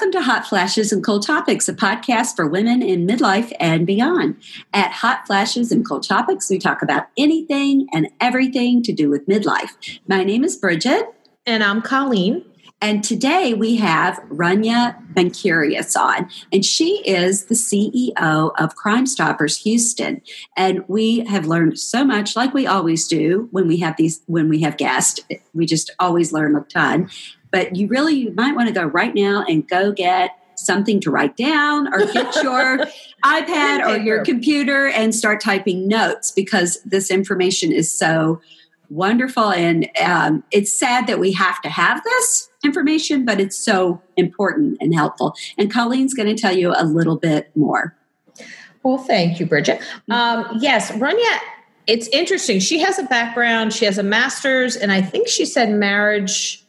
Welcome to Hot Flashes and Cool Topics, a podcast for women in midlife and beyond. At Hot Flashes and Cool Topics, we talk about anything and everything to do with midlife. My name is Bridget. And I'm Colleen. And today we have Rania Menkurius on, and she is the CEO of Crime Stoppers Houston. And we have learned so much, like we always do when we have guests. We just always learn a ton. But you might want to go right now and go get something to write down or get your iPad or your computer and start typing notes, because this information is so wonderful. And it's sad that we have to have this information, but it's so important and helpful. And Colleen's going to tell you a little bit more. Well, thank you, Bridget. Yes, Rania, it's interesting. She has a background. She has a master's, and I think she said marriage,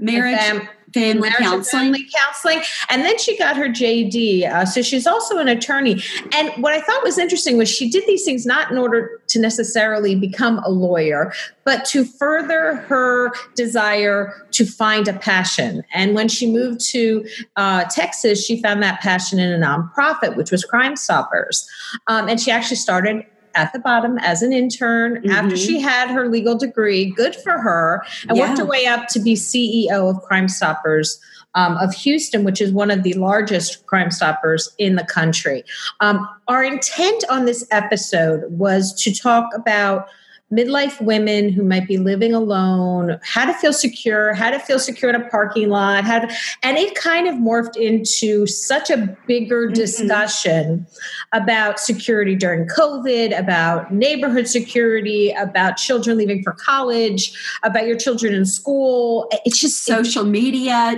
family counseling. And then she got her JD. So she's also an attorney. And what I thought was interesting was she did these things not in order to necessarily become a lawyer, but to further her desire to find a passion. And when she moved to Texas, she found that passion in a nonprofit, which was Crime Stoppers. And she actually started at the bottom as an intern after she had her legal degree. Good for her. And worked her way up to be CEO of Crime Stoppers of Houston, which is one of the largest Crime Stoppers in the country. Our intent on this episode was to talk about midlife women who might be living alone, how to feel secure in a parking lot, and it kind of morphed into such a bigger discussion about security during COVID, about neighborhood security, about children leaving for college, about your children in school. It's just social media.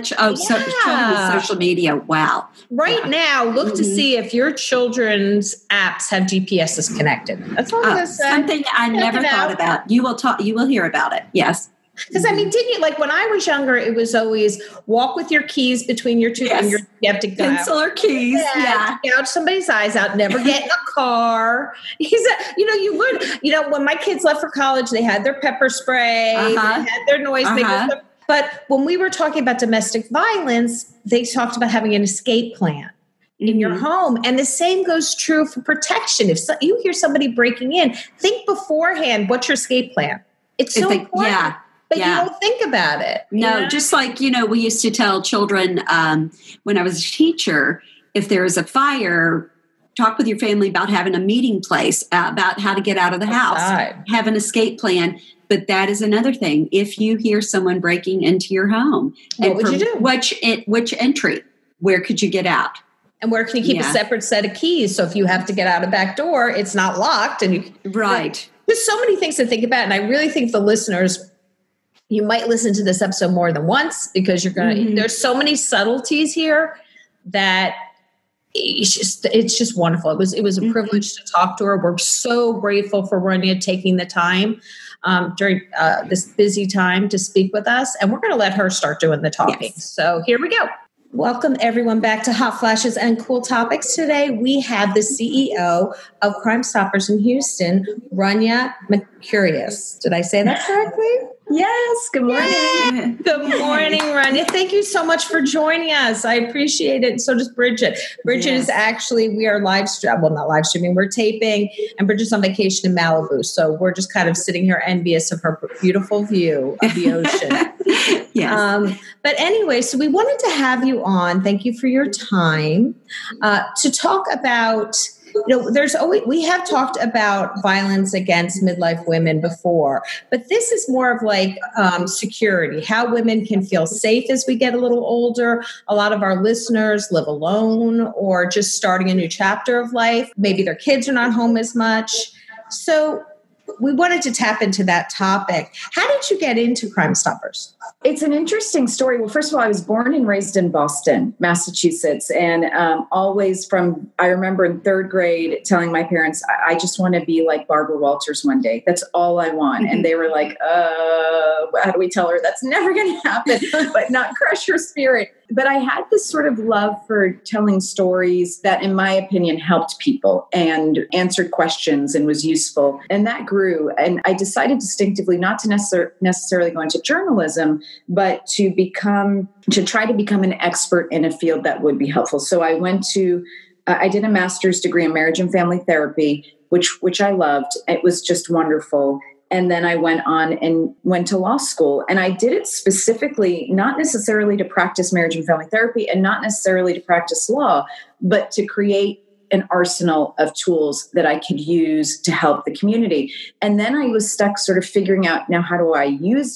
Social media. Wow. Now, look to see if your children's apps have GPSs connected. That's all I'm going to say. Something I never thought about. You will hear about it. Yes. Because didn't you, like when I was younger, it was always walk with your keys between your two fingers. You have to go pencil or keys. Gouge somebody's eyes out. Never get in a car. You learn. When my kids left for college, they had their pepper spray, they had their noise. But when we were talking about domestic violence, they talked about having an escape plan in your home. And the same goes true for protection. If you hear somebody breaking in, think beforehand, what's your escape plan? It's so important. But you don't think about it. No, just like, we used to tell children when I was a teacher, if there is a fire, talk with your family about having a meeting place, about how to get out of the house, have an escape plan. But that is another thing. If you hear someone breaking into your home, what would you do? Which entry? Where could you get out? And where can you keep a separate set of keys? So if you have to get out a back door, it's not locked. And there's so many things to think about. And I really think the listeners, you might listen to this episode more than once, because you're going to, there's so many subtleties here that it's just wonderful. It was a privilege to talk to her. We're so grateful for Rania taking the time during this busy time to speak with us. And we're going to let her start doing the talking. Yes. So here we go. Welcome, everyone, back to Hot Flashes and Cool Topics. Today, we have the CEO of Crime Stoppers in Houston, Rania Menkurius. Did I say that correctly? Yes. Good morning. Yay. Good morning, Rania. Thank you so much for joining us. I appreciate it. So does Bridget. Bridget is actually, we are not live streaming, we're taping, and Bridget's on vacation in Malibu. So we're just kind of sitting here envious of her beautiful view of the ocean. Yes. But anyway, so we wanted to have you on. Thank you for your time to talk about, we have talked about violence against midlife women before, but this is more of like security, how women can feel safe as we get a little older. A lot of our listeners live alone or just starting a new chapter of life. Maybe their kids are not home as much. So we wanted to tap into that topic. How did you get into Crime Stoppers? It's an interesting story. Well, first of all, I was born and raised in Boston, Massachusetts. And I remember in third grade telling my parents, I just want to be like Barbara Walters one day. That's all I want. And they were like, how do we tell her that's never going to happen, but not crush her spirit? But I had this sort of love for telling stories that, in my opinion, helped people and answered questions and was useful. And that grew. And I decided instinctively not to necessarily go into journalism, but to try to become an expert in a field that would be helpful. So I did a master's degree in marriage and family therapy, which I loved. It was just wonderful. And then I went to law school, and I did it specifically, not necessarily to practice marriage and family therapy and not necessarily to practice law, but to create an arsenal of tools that I could use to help the community. And then I was stuck sort of figuring out, now, how do I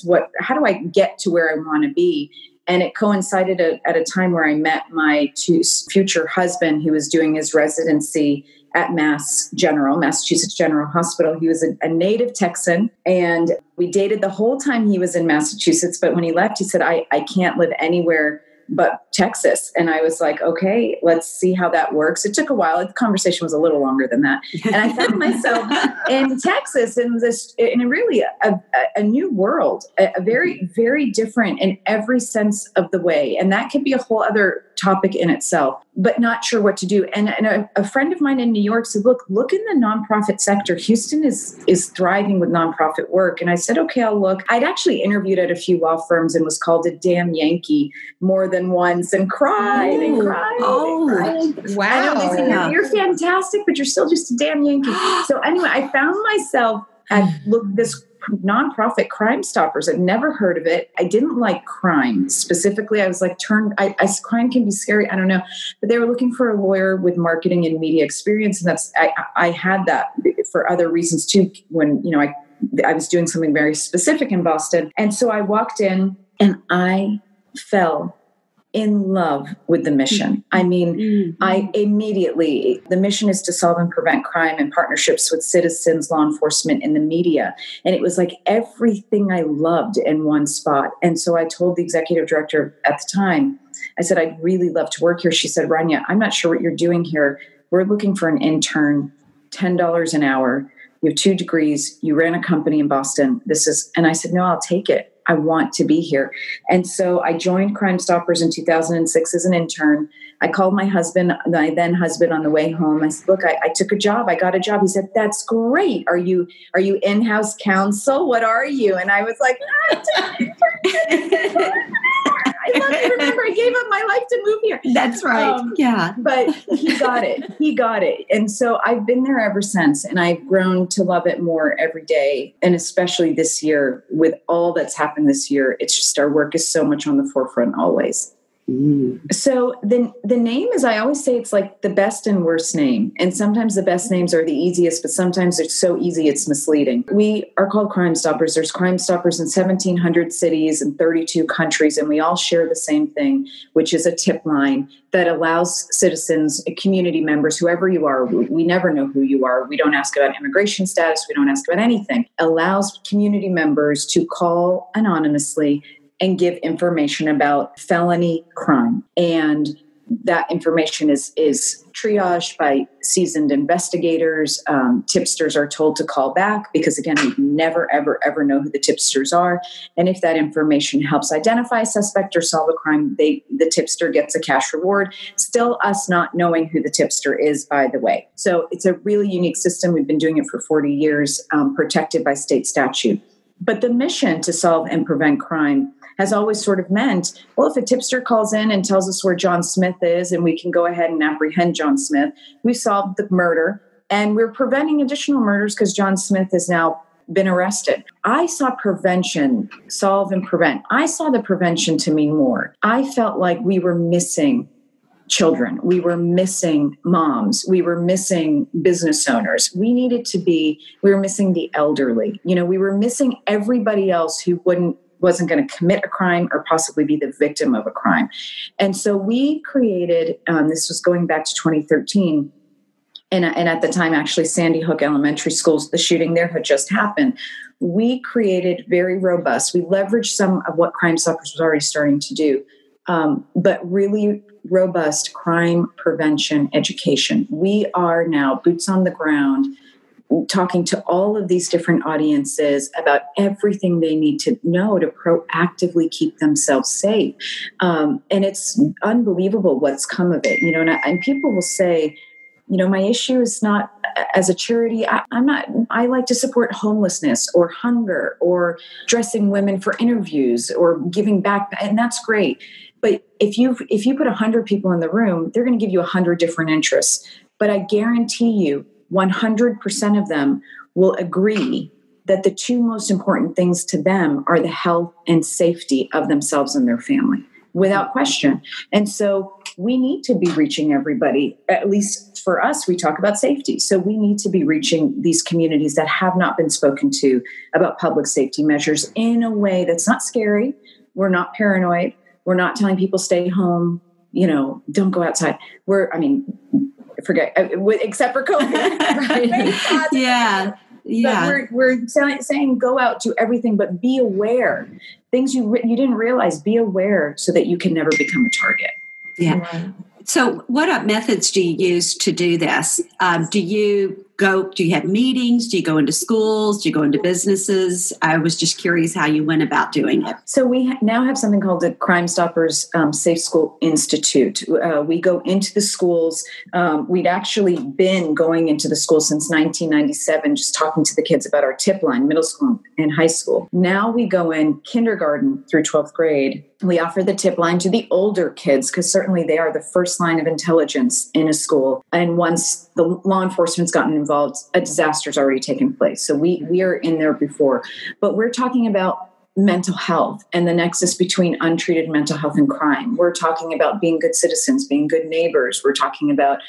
get to where I want to be? And it coincided at a time where I met my future husband, who was doing his residency at Massachusetts General Hospital. He was a native Texan, and we dated the whole time he was in Massachusetts. But when he left, he said, I can't live anywhere but Texas. And I was like, okay, let's see how that works. It took a while. The conversation was a little longer than that. And I found myself in Texas in really a new world, a very, very different in every sense of the way. And that could be a whole other topic in itself, but not sure what to do. And a friend of mine in New York said, look in the nonprofit sector. Houston is thriving with nonprofit work. And I said, okay, I'll look. I'd actually interviewed at a few law firms and was called a damn Yankee more than once and cried and cried. Oh, and cried. Wow. They said, you're fantastic, but you're still just a damn Yankee. So anyway, I found myself at this nonprofit, Crime Stoppers. I'd never heard of it. I didn't like crime. Specifically, I was like, crime can be scary. I don't know. But they were looking for a lawyer with marketing and media experience. And I had that for other reasons too, when, I was doing something very specific in Boston. And so I walked in and I fell in love with the mission. I mean, the mission is to solve and prevent crime in partnerships with citizens, law enforcement, and the media. And it was like everything I loved in one spot. And so I told the executive director at the time, I said, I'd really love to work here. She said, Rania, I'm not sure what you're doing here. We're looking for an intern, $10 an hour. You have 2 degrees. You ran a company in Boston. And I said, no, I'll take it. I want to be here. And so I joined Crime Stoppers in 2006 as an intern. I called my then husband on the way home. I said, look, I took a job. I got a job. He said, that's great. Are you in-house counsel? What are you? And I was like, I love you. Remember, I gave up my life to move here. That's right. Yeah. But he got it. And so I've been there ever since. And I've grown to love it more every day. And especially this year, with all that's happened this year, it's just our work is so much on the forefront always. So the name is, I always say, it's like the best and worst name. And sometimes the best names are the easiest, but sometimes it's so easy it's misleading. We are called Crime Stoppers. There's Crime Stoppers in 1,700 cities and 32 countries, and we all share the same thing, which is a tip line that allows citizens, community members, whoever you are, we never know who you are. We don't ask about immigration status. We don't ask about anything. Allows community members to call anonymously and give information about felony crime. And that information is triaged by seasoned investigators. Tipsters are told to call back because, again, we never, ever, ever know who the tipsters are. And if that information helps identify a suspect or solve a crime, the tipster gets a cash reward. Still us not knowing who the tipster is, by the way. So it's a really unique system. We've been doing it for 40 years, protected by state statute. But the mission to solve and prevent crime has always sort of meant, well, if a tipster calls in and tells us where John Smith is and we can go ahead and apprehend John Smith, we solved the murder and we're preventing additional murders because John Smith has now been arrested. I saw prevention, solve and prevent. I saw the prevention to mean more. I felt like we were missing children. We were missing moms. We were missing business owners. We were missing the elderly. We were missing everybody else who wasn't going to commit a crime or possibly be the victim of a crime. And so we created, this was going back to 2013, and at the time, actually, Sandy Hook Elementary School, the shooting there had just happened. We created very robust, we leveraged some of what Crime Stoppers was already starting to do, but really robust crime prevention education. We are now boots on the ground, talking to all of these different audiences about everything they need to know to proactively keep themselves safe. And it's unbelievable what's come of it, and people will say, my issue is not as a charity. I like to support homelessness or hunger or dressing women for interviews or giving back. And that's great. But if you put 100 people in the room, they're going to give you 100 different interests. But I guarantee you 100% of them will agree that the two most important things to them are the health and safety of themselves and their family, without question. And so we need to be reaching everybody. At least for us, we talk about safety. So we need to be reaching these communities that have not been spoken to about public safety measures in a way that's not scary. We're not paranoid. We're not telling people stay home, don't go outside. Forget, except for COVID. Right? Yeah. But we're saying go out, do everything, but be aware. Things you didn't realize, be aware so that you can never become a target. Yeah. Right. So what methods do you use to do this? Do you have meetings? Do you go into schools? Do you go into businesses? I was just curious how you went about doing it. So we now have something called the Crime Stoppers Safe School Institute. We go into the schools. We'd actually been going into the schools since 1997, just talking to the kids about our tip line, middle school and high school. Now we go in kindergarten through 12th grade. We offer the tip line to the older kids because certainly they are the first line of intelligence in a school. And once the law enforcement's gotten involved, a disaster's already taken place. So we are in there before. But we're talking about mental health and the nexus between untreated mental health and crime. We're talking about being good citizens, being good neighbors. We're talking about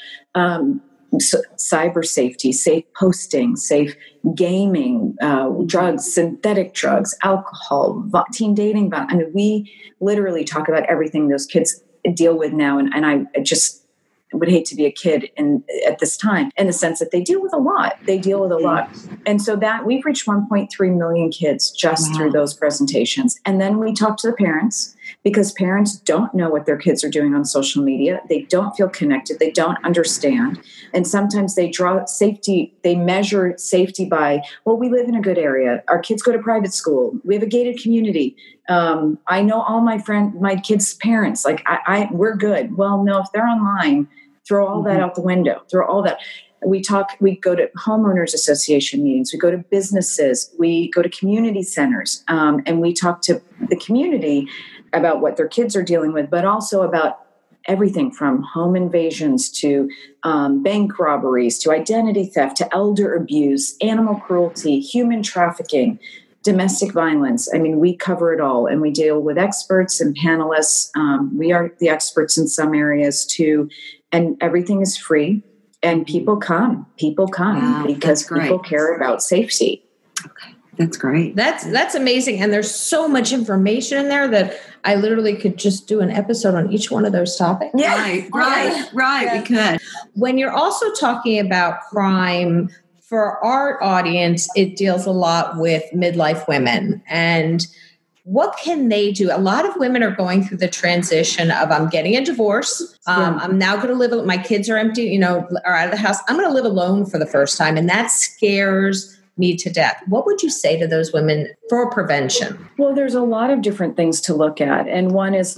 cyber safety, safe posting, safe gaming, drugs, synthetic drugs, alcohol, teen dating. We literally talk about everything those kids deal with now. And I just would hate to be a kid at this time, in the sense that they deal with a lot. And so that we've reached 1.3 million kids just through those presentations. And then we talk to the parents, because parents don't know what their kids are doing on social media. They don't feel connected. They don't understand. And sometimes they measure safety by, well, we live in a good area. Our kids go to private school. We have a gated community. I know all my kids' parents, we're good. Well, no, if they're online, throw all that out the window, throw all that. We go to homeowners association meetings, we go to businesses, we go to community centers, and we talk to the community about what their kids are dealing with, but also about everything from home invasions to bank robberies, to identity theft, to elder abuse, animal cruelty, human trafficking, domestic violence. We cover it all, and we deal with experts and panelists. We are the experts in some areas too, and everything is free. And people come because people care about safety. Okay. That's great. That's amazing. And there's so much information in there that I literally could just do an episode on each one of those topics. Yeah. Right. Yeah. We could. When you're also talking about crime, for our audience, it deals a lot with midlife women. And what can they do? A lot of women are going through the transition of, I'm getting a divorce. I'm now going to live, my kids are empty, are out of the house. I'm going to live alone for the first time. And that scares me to death. What would you say to those women for prevention? Well, there's a lot of different things to look at. And one is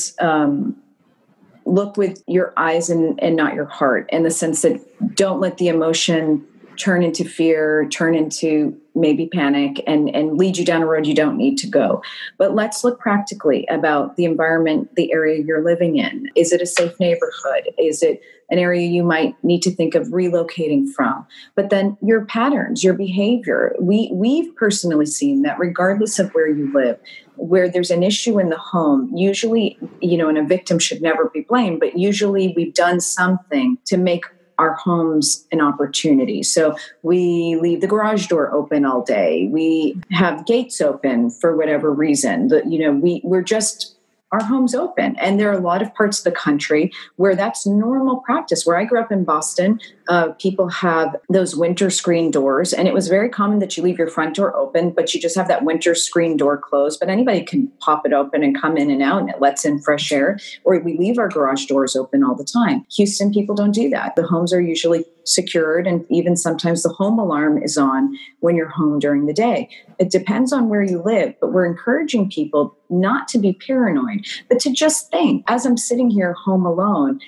look with your eyes and not your heart, in the sense that don't let the emotion turn into fear, turn into maybe panic, and lead you down a road you don't need to go. But let's look practically about the environment, the area you're living in. Is it a safe neighborhood? Is it an area you might need to think of relocating from? But then your patterns, your behavior. We've personally seen that regardless of where you live, where there's an issue in the home, usually, and a victim should never be blamed, but usually we've done something to make our homes an opportunity. So we leave the garage door open all day. We have gates open for whatever reason. We're just, our home's open. And there are a lot of parts of the country where that's normal practice. Where I grew up in Boston, people have those winter screen doors, and it was very common that you leave your front door open, but you just have that winter screen door closed. But anybody can pop it open and come in and out, and it lets in fresh air. Or we leave our garage doors open all the time. Houston, people don't do that. The homes are usually secured, and even sometimes the home alarm is on when you're home during the day. It depends on where you live, but we're encouraging people not to be paranoid, but to just think, as I'm sitting here home alone,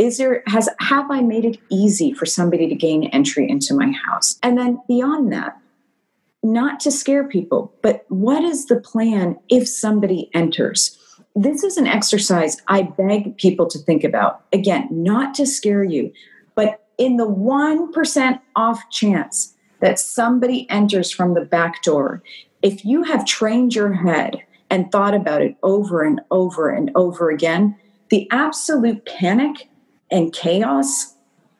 have I made it easy for somebody to gain entry into my house? And then beyond that, not to scare people, but what is the plan if somebody enters? This is an exercise I beg people to think about. Again, not to scare you, but in the 1% off chance that somebody enters from the back door, if you have trained your head and thought about it over and over and over again, the absolute panic and chaos,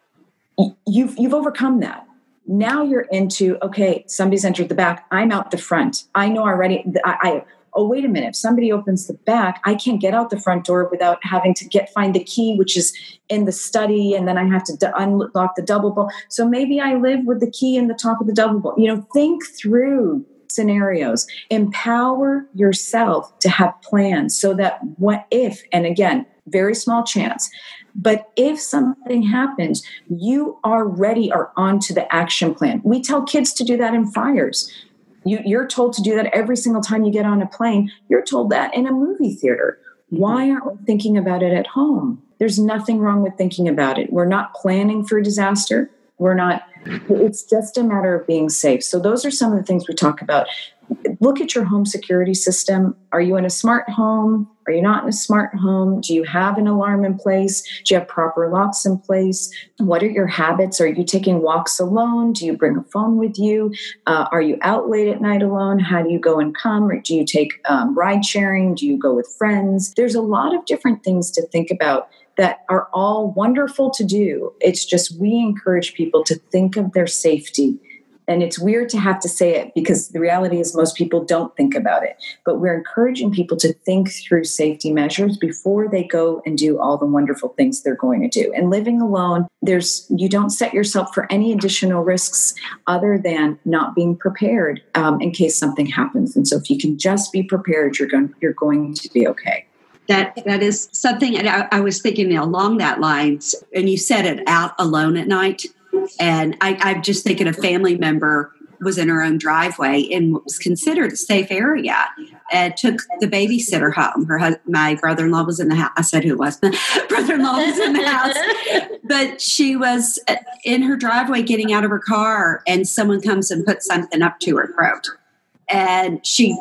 you've overcome that. Now you're into, okay, somebody's entered the back. I'm out the front. I know already. Oh, wait a minute. If somebody opens the back, I can't get out the front door without having to find the key, which is in the study. And then I have to unlock the double bolt. So maybe I live with the key in the top of the double bolt. Think through scenarios. Empower yourself to have plans so that what if, and again, very small chance, but if something happens, you already are onto the action plan. We tell kids to do that in fires. You're told to do that every single time you get on a plane. You're told that in a movie theater. Why aren't we thinking about it at home? There's nothing wrong with thinking about it. We're not planning for disaster. It's just a matter of being safe. So those are some of the things we talk about. Look at your home security system. Are you in a smart home? Are you not in a smart home? Do you have an alarm in place? Do you have proper locks in place? What are your habits? Are you taking walks alone? Do you bring a phone with you? Are you out late at night alone? How do you go and come? Or do you take ride sharing? Do you go with friends? There's a lot of different things to think about that are all wonderful to do. It's just we encourage people to think of their safety. And it's weird to have to say it because the reality is most people don't think about it. But we're encouraging people to think through safety measures before they go and do all the wonderful things they're going to do. And living alone, you don't set yourself for any additional risks other than not being prepared in case something happens. And so if you can just be prepared, you're going to be okay. That is something, and I was thinking along that lines, and you said it, out alone at night. And I'm just thinking a family member was in her own driveway and was considered a safe area and took the babysitter home. My brother-in-law was in the house. I said who it was. My brother-in-law was in the house. But she was in her driveway getting out of her car and someone comes and puts something up to her throat. And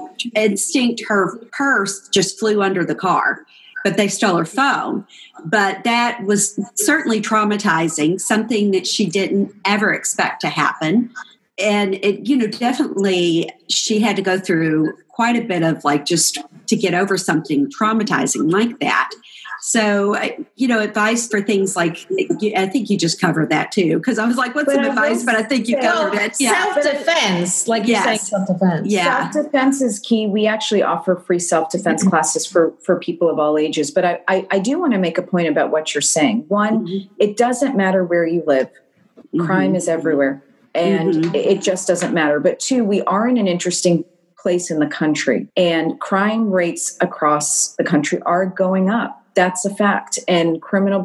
her purse just flew under the car, but they stole her phone. But that was certainly traumatizing, something that she didn't ever expect to happen. And it, definitely she had to go through quite a bit of just to get over something traumatizing like that. So, advice for things like, I think you just covered that too, because I was like, what's some advice? But I think you covered it. Yeah. Self-defense, like you're saying, self-defense. Yeah. Self-defense is key. We actually offer free self-defense classes for people of all ages. But I do want to make a point about what you're saying. One, it doesn't matter where you live. Crime is everywhere. And it just doesn't matter. But two, we are in an interesting place in the country. And crime rates across the country are going up. That's a fact. And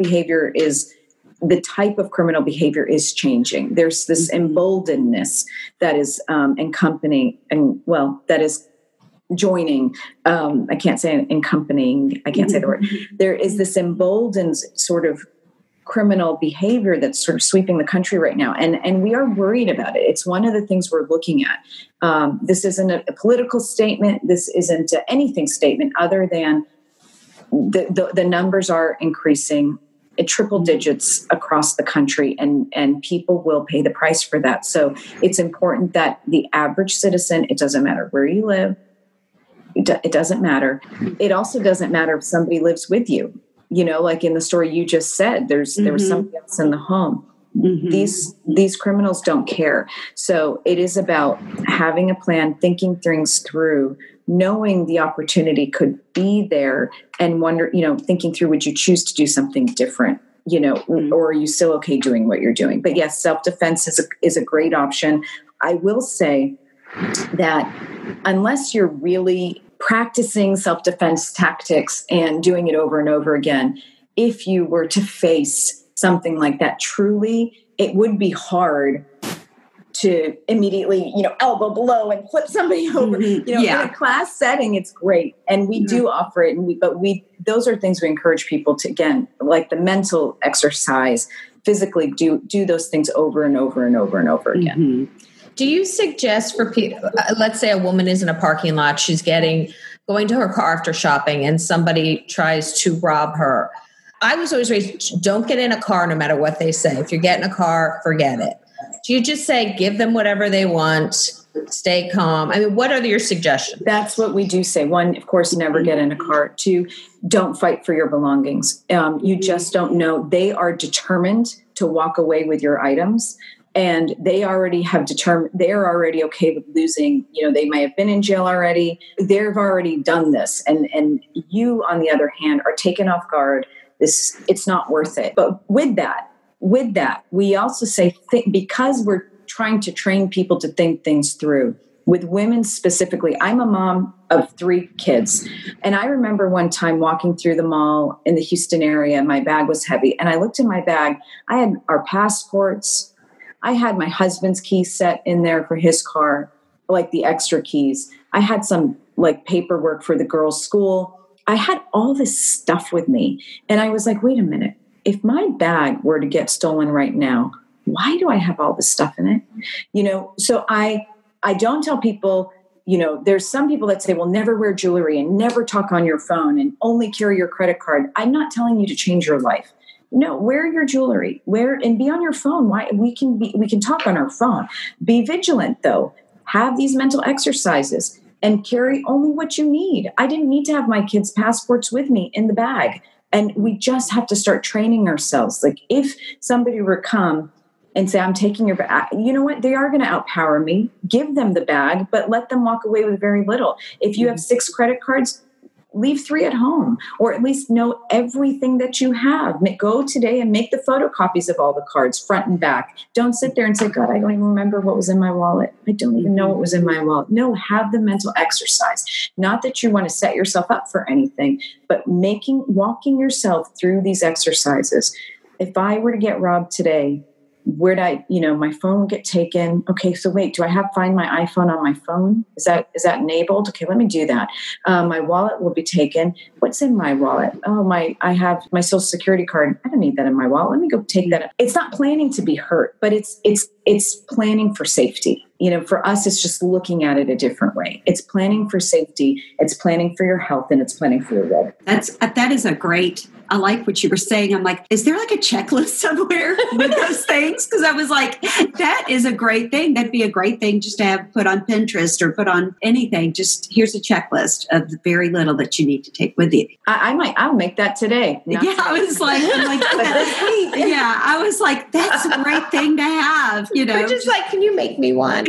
the type of criminal behavior is changing. There's this emboldenedness that is accompanying, that is joining. I can't say accompanying. I can't say the word. There is this emboldened sort of criminal behavior that's sort of sweeping the country right now. And we are worried about it. It's one of the things we're looking at. This isn't a political statement. This isn't anything statement other than the numbers are increasing at triple digits across the country, and people will pay the price for that. So it's important that the average citizen, it doesn't matter where you live, it doesn't matter. It also doesn't matter if somebody lives with you. Like in the story you just said, there was somebody else in the home. These criminals don't care. So it is about having a plan, thinking things through, knowing the opportunity could be there, and thinking through, would you choose to do something different? Or are you still okay doing what you're doing? But yes, self-defense is a great option. I will say that unless you're really practicing self-defense tactics and doing it over and over again, if you were to face something like that, truly, it would be hard to immediately, elbow below and flip somebody over. In a class setting, it's great. And we do offer it. But those are things we encourage people to, again, like the mental exercise, physically do those things over and over and over and over again. Mm-hmm. Do you suggest for people, let's say a woman is in a parking lot, she's going to her car after shopping and somebody tries to rob her. I was always raised, don't get in a car no matter what they say. If you get in a car, forget it. Do you just say, give them whatever they want, stay calm? I mean, what are your suggestions? That's what we do say. One, of course, never get in a car. Two, don't fight for your belongings. You just don't know. They are determined to walk away with your items. And they already have determined, they're already okay with losing. They may have been in jail already. They've already done this. And you, on the other hand, are taken off guard. It's not worth it. But with that, we also say, because we're trying to train people to think things through. With women specifically, I'm a mom of 3 kids. And I remember one time walking through the mall in the Houston area, my bag was heavy. And I looked in my bag, I had our passports, I had my husband's keys set in there for his car, like the extra keys. I had some like paperwork for the girls' school. I had all this stuff with me. And I was like, wait a minute. If my bag were to get stolen right now, why do I have all this stuff in it? So I don't tell people, there's some people that say, well, never wear jewelry and never talk on your phone and only carry your credit card. I'm not telling you to change your life. No, wear your jewelry, and be on your phone. Why we can talk on our phone. Be vigilant though. Have these mental exercises and carry only what you need. I didn't need to have my kids' passports with me in the bag. And we just have to start training ourselves. Like if somebody were to come and say, I'm taking your bag, you know what? They are going to outpower me. Give them the bag, but let them walk away with very little. If you have 6 credit cards, leave 3 at home, or at least know everything that you have. Go today and make the photocopies of all the cards, front and back. Don't sit there and say, God, I don't even remember what was in my wallet. I don't even know what was in my wallet. No, have the mental exercise. Not that you want to set yourself up for anything, but walking yourself through these exercises. If I were to get robbed today, where'd my phone would get taken. Okay, so wait, do I have Find My iPhone on my phone? Is that enabled? Okay, let me do that. My wallet will be taken. What's in my wallet? Oh, I have my Social Security card. I don't need that in my wallet. Let me go take that. It's not planning to be hurt, but it's planning for safety. For us, it's just looking at it a different way. It's planning for safety. It's planning for your health, and it's planning for your well. That is a great. I like what you were saying. I'm like, is there like a checklist somewhere with those things? Because I was like, that is a great thing. That'd be a great thing just to have put on Pinterest or put on anything. Just here's a checklist of the very little that you need to take with you. I'll make that today. I was like, yeah, I was like, that's a great thing to have. We're just like, can you make me one?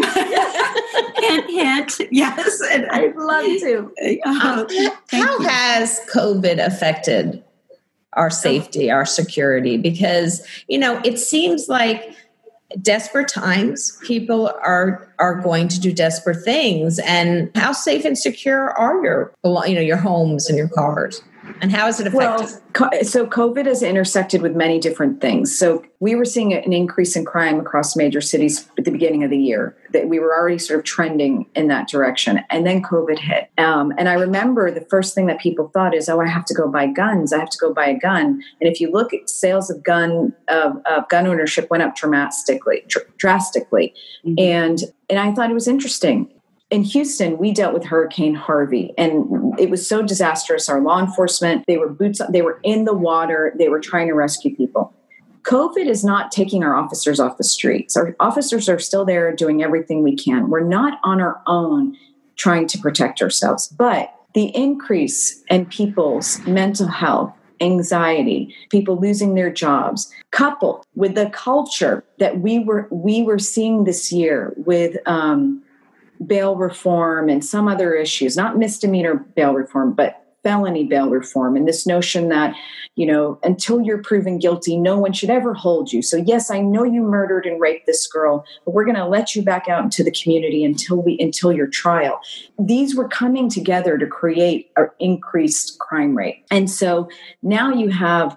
hint. Yes, and I'd love to. How has COVID affected our safety, our security? Because, it seems like desperate times, people are going to do desperate things. And how safe and secure are your homes and your cars? And how is it affected? Well, so COVID has intersected with many different things. So we were seeing an increase in crime across major cities at the beginning of the year. That we were already sort of trending in that direction. And then COVID hit. And I remember the first thing that people thought is, I have to go buy guns. I have to go buy a gun. And if you look at sales of gun ownership went up drastically. Mm-hmm. And I thought it was interesting. In Houston, we dealt with Hurricane Harvey, and it was so disastrous. Our law enforcement, they were in the water. They were trying to rescue people. COVID is not taking our officers off the streets. Our officers are still there doing everything we can. We're not on our own trying to protect ourselves. But the increase in people's mental health, anxiety, people losing their jobs, coupled with the culture that we were seeing this year with bail reform and some other issues, not misdemeanor bail reform, but felony bail reform. And this notion that, until you're proven guilty, no one should ever hold you. So yes, I know you murdered and raped this girl, but we're going to let you back out into the community until your trial. These were coming together to create an increased crime rate. And so now you have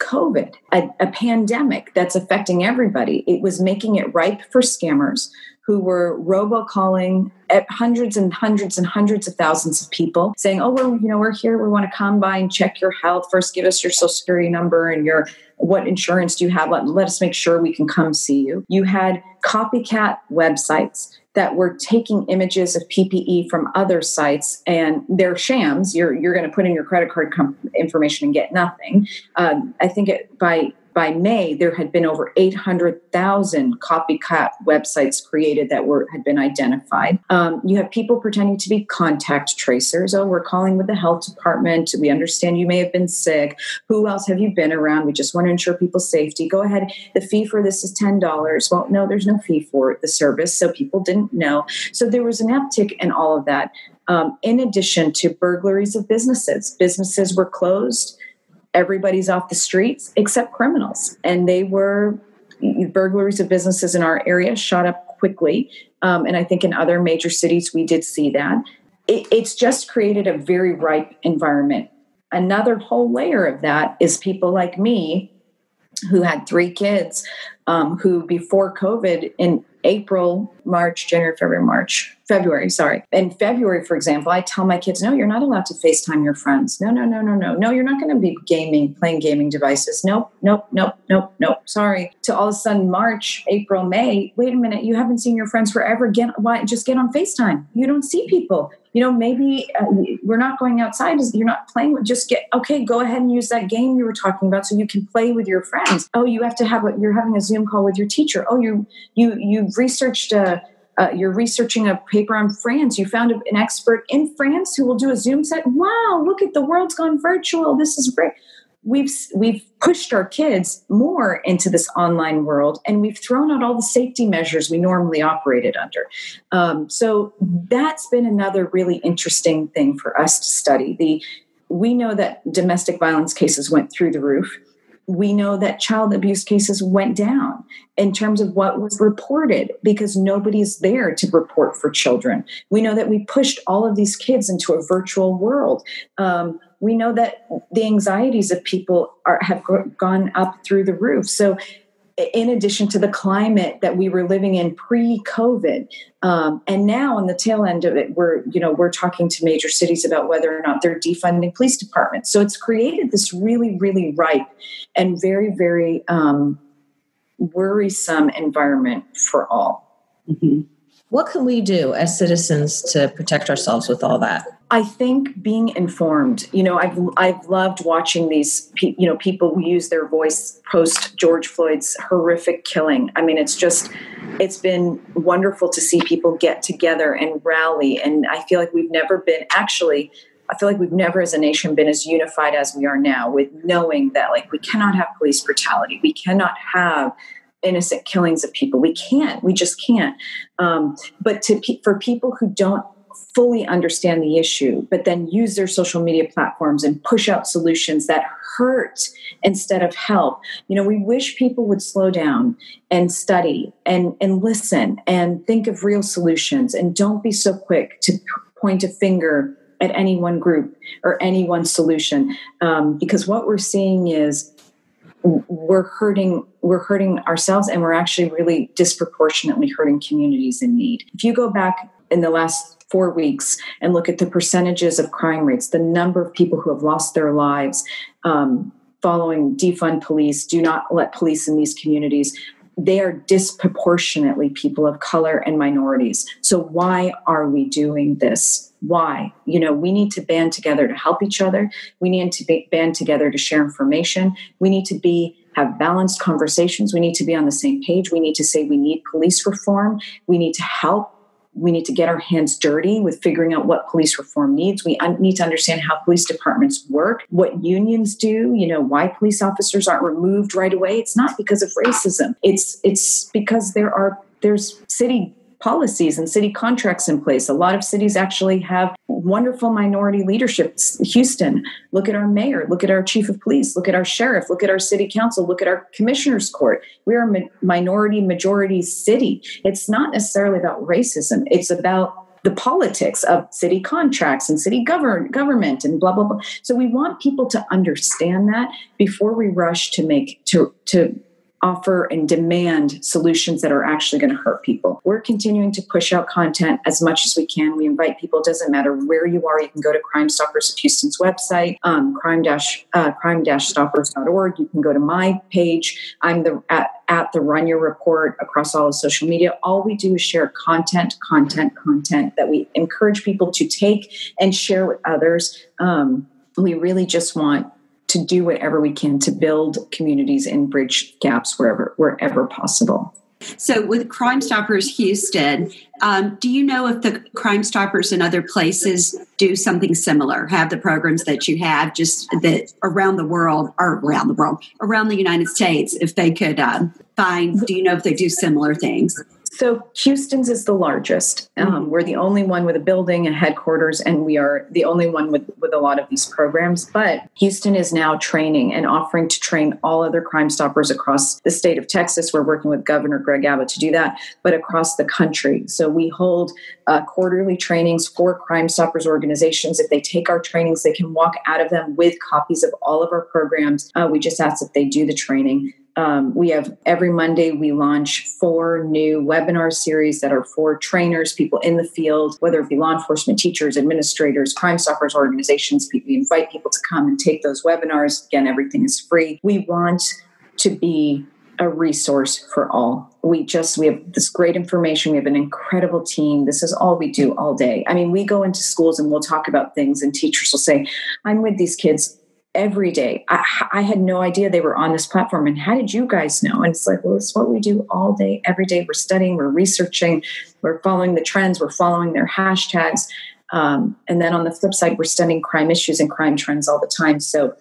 COVID, a pandemic that's affecting everybody. It was making it ripe for scammers who were robocalling at hundreds and hundreds and hundreds of thousands of people saying, oh, we're here. We want to come by and check your health. First, give us your social security number and what insurance do you have? Let us make sure we can come see you. You had copycat websites that were taking images of PPE from other sites, and they're shams. You're going to put in your credit card information and get nothing. I think by May, there had been over 800,000 copycat websites created that had been identified. You have people pretending to be contact tracers. Oh, we're calling with the health department. We understand you may have been sick. Who else have you been around? We just want to ensure people's safety. Go ahead. The fee for this is $10. Well, no, there's no fee for the service, so people didn't know. So there was an uptick in all of that. In addition to burglaries of businesses. Businesses were closed. Everybody's off the streets except criminals. And burglaries of businesses in our area shot up quickly. And I think in other major cities, we did see that. It's just created a very ripe environment. Another whole layer of that is people like me who had 3 kids, who before COVID in April, March, January, February. In February, for example, I tell my kids, no, you're not allowed to FaceTime your friends. No, you're not going to be playing gaming devices. Nope. Sorry. To all of a sudden, March, April, May, wait a minute, you haven't seen your friends forever. Just get on FaceTime. You don't see people. Maybe we're not going outside. You're not playing with, go ahead and use that game you were talking about so you can play with your friends. Oh, you have to you're having a Zoom call with your teacher. Oh, you've researched you're researching a paper on France. You found an expert in France who will do a Zoom set. Wow, look at the world's gone virtual. This is great. We've pushed our kids more into this online world, and we've thrown out all the safety measures we normally operated under. So that's been another really interesting thing for us to study. We know that domestic violence cases went through the roof. We know that child abuse cases went down in terms of what was reported because nobody's there to report for children. We know that we pushed all of these kids into a virtual world. We know that the anxieties of people have gone up through the roof. So in addition to the climate that we were living in pre-COVID, and now on the tail end of it, we're talking to major cities about whether or not they're defunding police departments. So it's created this really, really ripe and very, very worrisome environment for all. Mm-hmm. What can we do as citizens to protect ourselves with all that? I think being informed. I've loved watching these people who use their voice post George Floyd's horrific killing. I mean, it's been wonderful to see people get together and rally. And I feel like we've never as a nation been as unified as we are now, with knowing that we cannot have police brutality. We cannot have innocent killings of people. We just can't. But for people who don't fully understand the issue, but then use their social media platforms and push out solutions that hurt instead of help. We wish people would slow down and study and listen and think of real solutions, and don't be so quick to point a finger at any one group or any one solution. Because what we're seeing is we're hurting ourselves, and we're actually really disproportionately hurting communities in need. If you go back in the last 4 weeks and look at the percentages of crime rates, the number of people who have lost their lives following defund police, do not let police in these communities, they are disproportionately people of color and minorities. So why are we doing this? Why? We need to band together to help each other. We need to band together to share information. We need to have balanced conversations. We need to be on the same page. We need to say we need police reform. We need to help. We need to get our hands dirty with figuring out what police reform needs. We need to understand how police departments work, what unions do, why police officers aren't removed right away. It's not because of racism. It's because there's city policies and city contracts in place. A lot of cities actually have wonderful minority leadership. Houston, look at our mayor, look at our chief of police, look at our sheriff, look at our city council, look at our commissioner's court. We are a minority majority city. It's not necessarily about racism. It's about the politics of city contracts and city government and blah, blah, blah. So we want people to understand that before we rush to offer and demand solutions that are actually going to hurt people. We're continuing to push out content as much as we can. We invite people, it doesn't matter where you are. You can go to Crime Stoppers of Houston's website, crime-stoppers.org. You can go to my page. I'm at the Runya Report across all of social media. All we do is share content that we encourage people to take and share with others. We really just want to do whatever we can to build communities and bridge gaps wherever possible. So with Crime Stoppers Houston, do you know if the Crime Stoppers in other places do something similar, have the programs that you have, just that around the United States, if they could do you know if they do similar things? So Houston's is the largest. We're the only one with a building, a headquarters, and we are the only one with a lot of these programs. But Houston is now training and offering to train all other Crime Stoppers across the state of Texas. We're working with Governor Greg Abbott to do that, but across the country. So we hold quarterly trainings for Crime Stoppers organizations. If they take our trainings, they can walk out of them with copies of all of our programs. We just ask that they do the training. We have every Monday, we launch 4 new webinar series that are for trainers, people in the field, whether it be law enforcement, teachers, administrators, Crime Stoppers organizations. We invite people to come and take those webinars. Again, everything is free. We want to be a resource for all. We have this great information. We have an incredible team. This is all we do all day. I mean, we go into schools and we'll talk about things and teachers will say, I'm with these kids every day. I had no idea they were on this platform. And how did you guys know? And it's like, well, it's what we do all day, every day. We're studying, we're researching, we're following the trends, we're following their hashtags. And then on the flip side, we're studying crime issues and crime trends all the time. So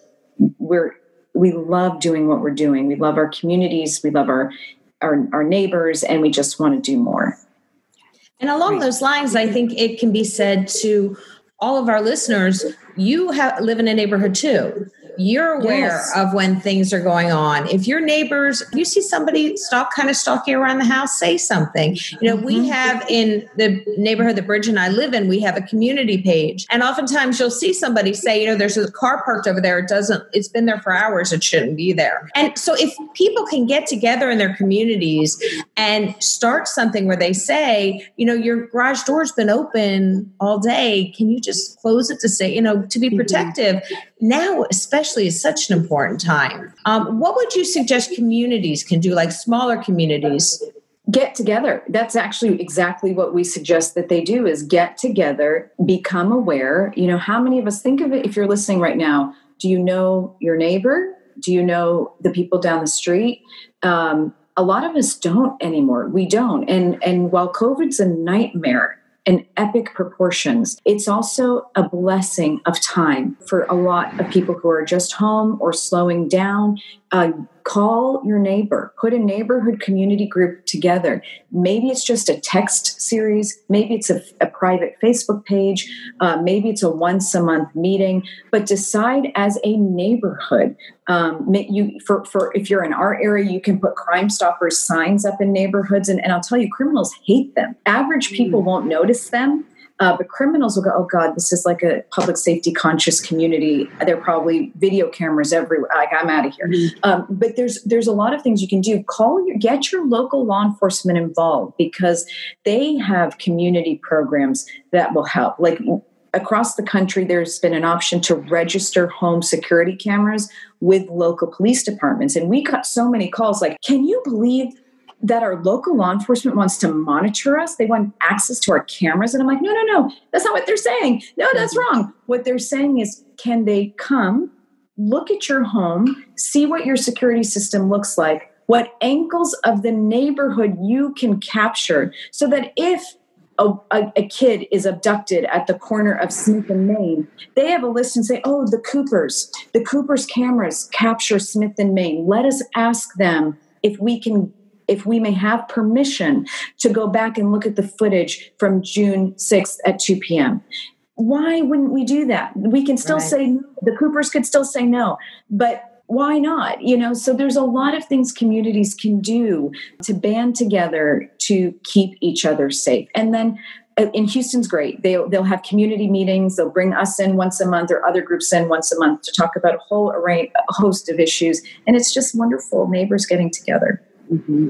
we love doing what we're doing. We love our communities. We love our neighbors, and we just want to do more. And along those lines, I think it can be said to all of our listeners, you live in a neighborhood too. You're aware of when things are going on. If your neighbors, if you see somebody stalking around the house, say something. We have in the neighborhood that Bridget and I live in, we have a community page. And oftentimes you'll see somebody say, there's a car parked over there. It's been there for hours. It shouldn't be there. And so if people can get together in their communities and start something where they say, your garage door's been open all day. Can you just close it to say, to be protective? Now, especially, is such an important time. What would you suggest communities can do, like smaller communities? Get together. That's actually exactly what we suggest that they do, is get together, become aware. How many of us, think of it, if you're listening right now, do you know your neighbor? Do you know the people down the street? A lot of us don't anymore. We don't. And while COVID's a nightmare in epic proportions, it's also a blessing of time for a lot of people who are just home or slowing down. Call your neighbor, put a neighborhood community group together. Maybe it's just a text series. Maybe it's a private Facebook page. Maybe it's a once a month meeting, but decide as a neighborhood. If you're in our area, you can put Crime Stoppers signs up in neighborhoods. And I'll tell you, criminals hate them. Average people won't notice them. But criminals will go, oh God, this is like a public safety conscious community. There are probably video cameras everywhere. Like, I'm out of here. But there's a lot of things you can do. Get your local law enforcement involved, because they have community programs that will help. Like across the country, there's been an option to register home security cameras with local police departments. And we got so many calls like, can you believe that our local law enforcement wants to monitor us? They want access to our cameras. And I'm like, no, that's not what they're saying. No, that's wrong. What they're saying is, can they come, look at your home, see what your security system looks like, what angles of the neighborhood you can capture, so that if a kid is abducted at the corner of Smith and Main, they have a list and say, oh, the Coopers cameras capture Smith and Main. Let us ask them if we may have permission to go back and look at the footage from June 6th at 2 p.m. Why wouldn't we do that? We can still say no. The Coopers could still say no, but why not? So there's a lot of things communities can do to band together to keep each other safe. And then in Houston's great. They'll have community meetings. They'll bring us in once a month or other groups in once a month to talk about a host of issues. And it's just wonderful. Neighbors getting together. Mm-hmm.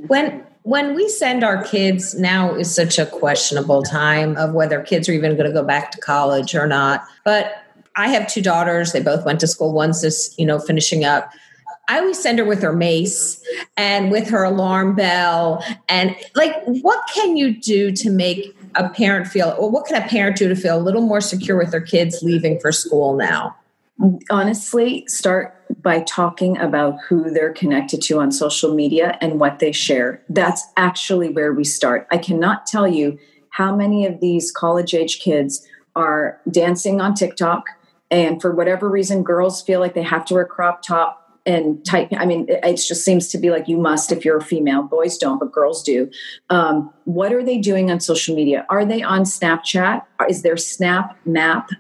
When we send our kids, now is such a questionable time of whether kids are even going to go back to college or not. But I have 2 daughters. They both went to school. One's just, finishing up. I always send her with her mace and with her alarm bell. And what can you do to make a parent feel, or what can a parent do to feel a little more secure with their kids leaving for school now? Honestly, start by talking about who they're connected to on social media and what they share. That's actually where we start. I cannot tell you how many of these college-age kids are dancing on TikTok, and for whatever reason, girls feel like they have to wear a crop top and tight. I mean, it just seems to be like you must if you're a female. Boys don't, but girls do. What are they doing on social media? Are they on Snapchat? Is their Snap Map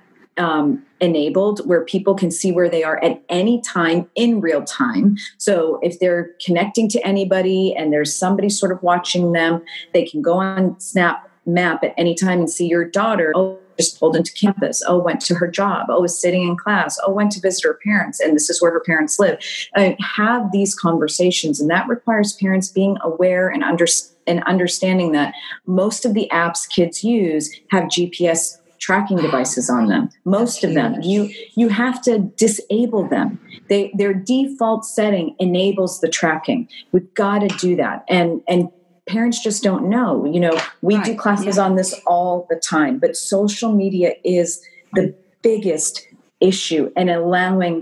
enabled where people can see where they are at any time in real time? So if they're connecting to anybody and there's somebody sort of watching them, they can go on Snap Map at any time and see your daughter, just pulled into campus, went to her job, is sitting in class, went to visit her parents, and this is where her parents live. Have these conversations, and that requires parents being aware and understanding that most of the apps kids use have GPS tracking devices on them. Most of them, you have to disable them. Their default setting enables the tracking. We've got to do that, and parents just don't know. We do classes on this all the time, but social media is the biggest issue in allowing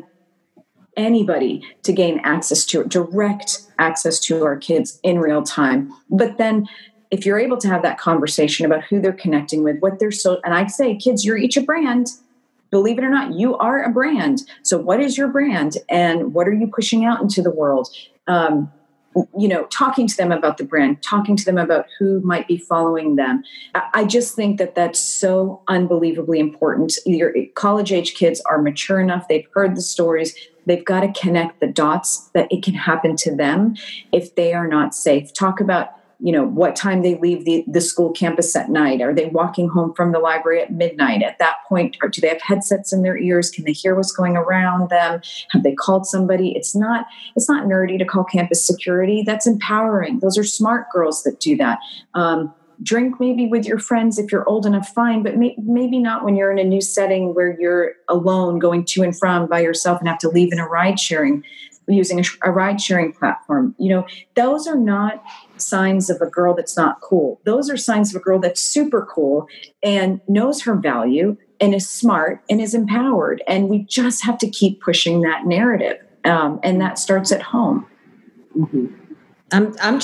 anybody to gain access to it, direct access to our kids in real time. But then if you're able to have that conversation about who they're connecting with, what they're and I say, kids, you're each a brand. Believe it or not, you are a brand. So what is your brand and what are you pushing out into the world? Talking to them about the brand, talking to them about who might be following them. I just think that that's so unbelievably important. Your college-age kids are mature enough. They've heard the stories. They've got to connect the dots that it can happen to them if they are not safe. Talk about what time they leave the school campus at night. Are they walking home from the library at midnight? At that point, or do they have headsets in their ears? Can they hear what's going around them? Have they called somebody? It's not nerdy to call campus security. That's empowering. Those are smart girls that do that. Drink maybe with your friends if you're old enough, fine, but maybe not when you're in a new setting where you're alone going to and from by yourself and have to leave in a using a ride sharing platform. Those are not signs of a girl that's not cool. Those are signs of a girl that's super cool and knows her value and is smart and is empowered. And we just have to keep pushing that narrative. And that starts at home. Mm-hmm. I'm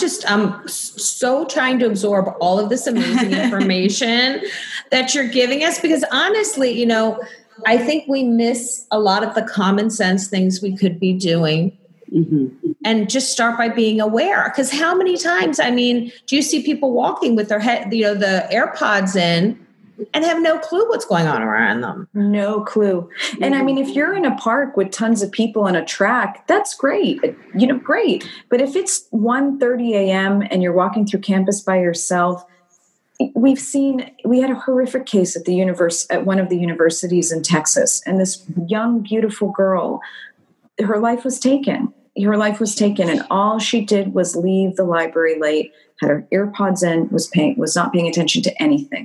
so trying to absorb all of this amazing information that you're giving us, because honestly, I think we miss a lot of the common sense things we could be doing. Mm-hmm. And just start by being aware. Because how many times, do you see people walking with their head, the AirPods in and have no clue what's going on around them? No clue. And if you're in a park with tons of people on a track, that's great. Great. But if it's 1:30 a.m. and you're walking through campus by yourself, we had a horrific case at one of the universities in Texas. And this young, beautiful girl, her life was taken. And all she did was leave the library late, had her earpods in, was not paying attention to anything.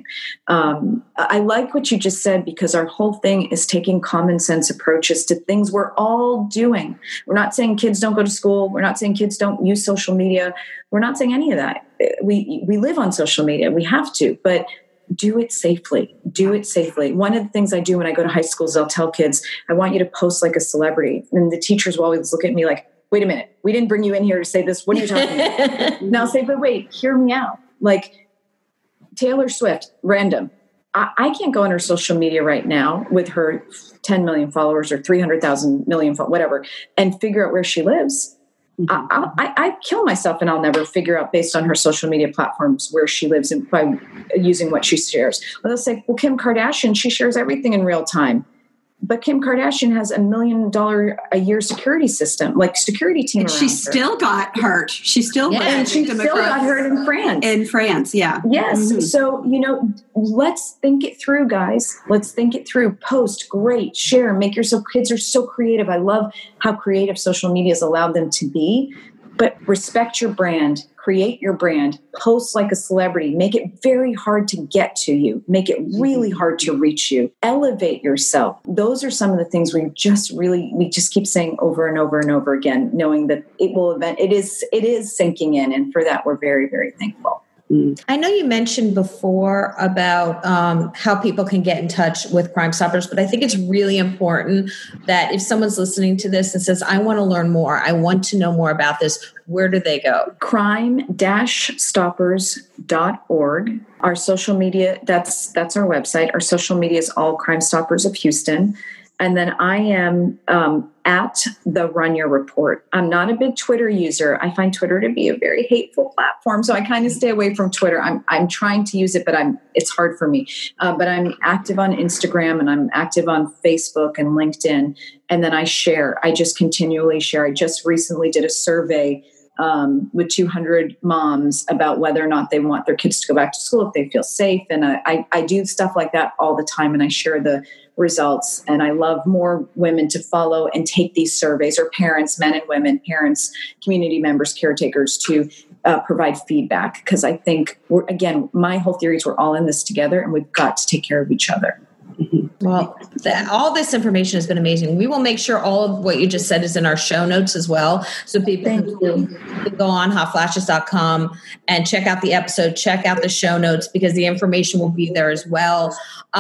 I like what you just said, because our whole thing is taking common sense approaches to things we're all doing. We're not saying kids don't go to school. We're not saying kids don't use social media. We're not saying any of that. We live on social media. We have to, but do it safely. One of the things I do when I go to high schools, I'll tell kids, I want you to post like a celebrity. And the teachers will always look at me like, wait a minute, we didn't bring you in here to say this. What are you talking about? And I'll say, but wait, hear me out. Like Taylor Swift, random. I can't go on her social media right now with her 10 million followers or 300,000 million, whatever, and figure out where she lives. I kill myself and I'll never figure out based on her social media platforms where she lives and by using what she shares. Well, they'll say, well, Kim Kardashian, she shares everything in real time. But Kim Kardashian has $1 million a year security system, like security team. And she still got hurt. She still got hurt in France. In France, yeah. Yes. Mm-hmm. So, let's think it through, guys. Let's think it through. Post, great, share, make yourself. Kids are so creative. I love how creative social media has allowed them to be. But respect your brand, create your brand, post like a celebrity, make it very hard to get to you, make it really hard to reach you, elevate yourself. Those are some of the things we just keep saying over and over and over again, knowing that it is sinking in. And for that, we're very, very thankful. I know you mentioned before about how people can get in touch with Crime Stoppers, but I think it's really important that if someone's listening to this and says, I want to learn more, I want to know more about this, where do they go? crime-stoppers.org. Our social media, that's our website. Our social media is all Crime Stoppers of Houston. And then I am at the Runya Report. I'm not a big Twitter user. I find Twitter to be a very hateful platform, so I kind of stay away from Twitter. I'm trying to use it, but it's hard for me. But I'm active on Instagram and I'm active on Facebook and LinkedIn. And then I share. I just continually share. I just recently did a survey with 200 moms about whether or not they want their kids to go back to school, if they feel safe. And I do stuff like that all the time, and I share the results. And I love more women to follow and take these surveys, or parents, men and women, parents, community members, caretakers, to provide feedback. Because I think, my whole theory is we're all in this together, and we've got to take care of each other. Well, all this information has been amazing. We will make sure all of what you just said is in our show notes as well. So people can go on hotflashes.com and check out the episode, check out the show notes, because the information will be there as well.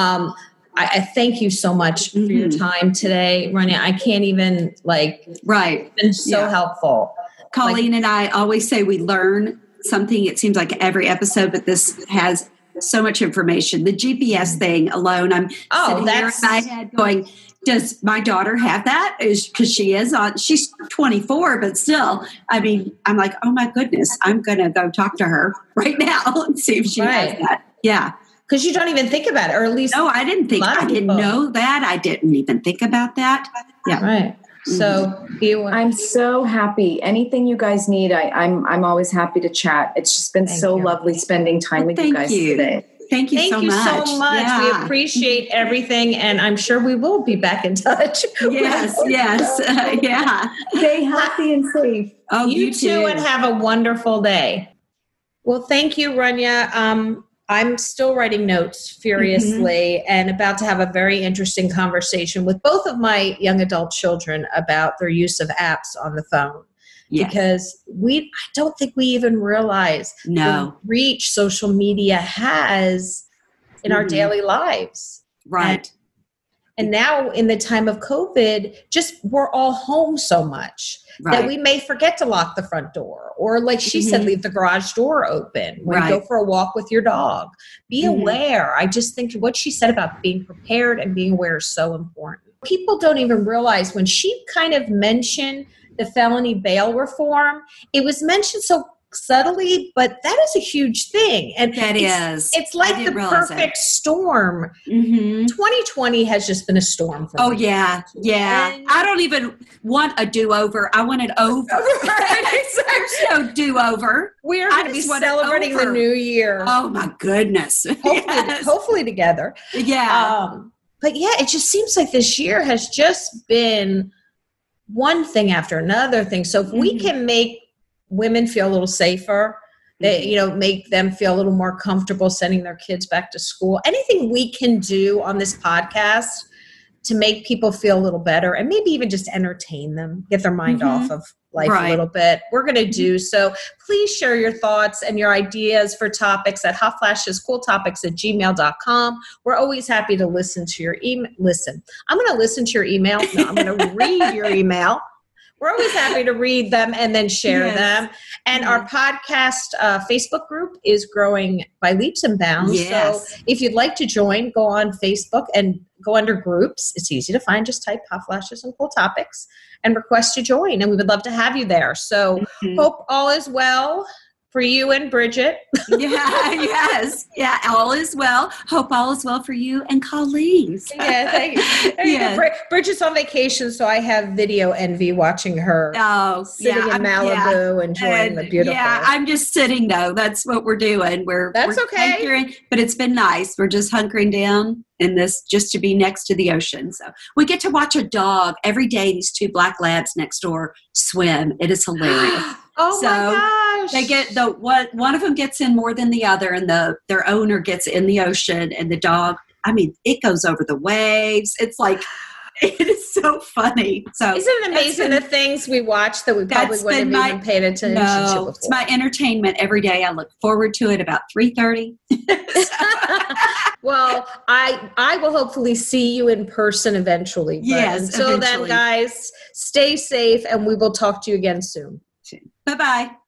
I thank you so much for your time today, Runya. I can't even it's been so helpful. Colleen and I always say we learn something. It seems like every episode, but this has so much information. The GPS thing alone, I'm sitting there in my head going, does my daughter have that? Because she's 24, but still, I'm like, oh my goodness, I'm going to go talk to her right now and see if she has that. Yeah. Because you don't even think about it, or at least. No, I didn't know that. I didn't even think about that. Yeah. Right. So I'm so happy. Anything you guys need, I'm always happy to chat. It's just been lovely spending time with you guys today. Thank you so much. Yeah. We appreciate everything, and I'm sure we will be back in touch. Yes. Yeah. Stay happy and safe. Oh, you too, and have a wonderful day. Well, thank you, Runya. I'm still writing notes furiously and about to have a very interesting conversation with both of my young adult children about their use of apps on the phone. Yes. Because I don't think we even realize the reach social media has in our daily lives. Right. And now in the time of COVID, we're all home so much that we may forget to lock the front door, or like she said, leave the garage door open when you go for a walk with your dog. Be aware. I just think what she said about being prepared and being aware is so important. People don't even realize when she kind of mentioned the felony bail reform, it was mentioned so subtly, but that is a huge thing. And it's like the perfect storm. 2020 has just been a storm for me. Oh yeah. And I don't even want a do-over. I want it over. There's no do-over. We are going to be celebrating the new year. Oh my goodness. Hopefully together. Yeah. But it just seems like this year has just been one thing after another thing. So if we can make women feel a little safer, make them feel a little more comfortable sending their kids back to school. Anything we can do on this podcast to make people feel a little better, and maybe even just entertain them, get their mind off of life a little bit, we're going to do. So please share your thoughts and your ideas for topics at hotflashescooltopics@gmail.com. We're always happy to listen to your email. I'm going to listen to your email. No, I'm going to read your email. We're always happy to read them and then share them. And our podcast Facebook group is growing by leaps and bounds. So if you'd like to join, go on Facebook and go under groups. It's easy to find. Just type Hot Flashes and Cool Topics and request to join. And we would love to have you there. So hope all is well for you and Bridget. Yes. Yeah. All is well. Hope all is well for you and Colleen. Yeah. Thank you. Yes. Bridget's on vacation, so I have video envy watching her sitting in Malibu, enjoying the beautiful. Yeah. I'm just sitting though. That's what we're doing. That's okay. Hunkering, but it's been nice. We're just hunkering down in this just to be next to the ocean. So we get to watch a dog every day. These 2 black labs next door swim. It is hilarious. Oh my gosh. They get one of them gets in more than the other, and their owner gets in the ocean, and the dog, I mean, it goes over the waves. It's like, it is so funny. So isn't it amazing the things we watch that we probably wouldn't have even paid attention to before? It's my entertainment every day. I look forward to it about 3:30. Well, I will hopefully see you in person eventually. But until then, guys, stay safe, and we will talk to you again soon. Bye-bye.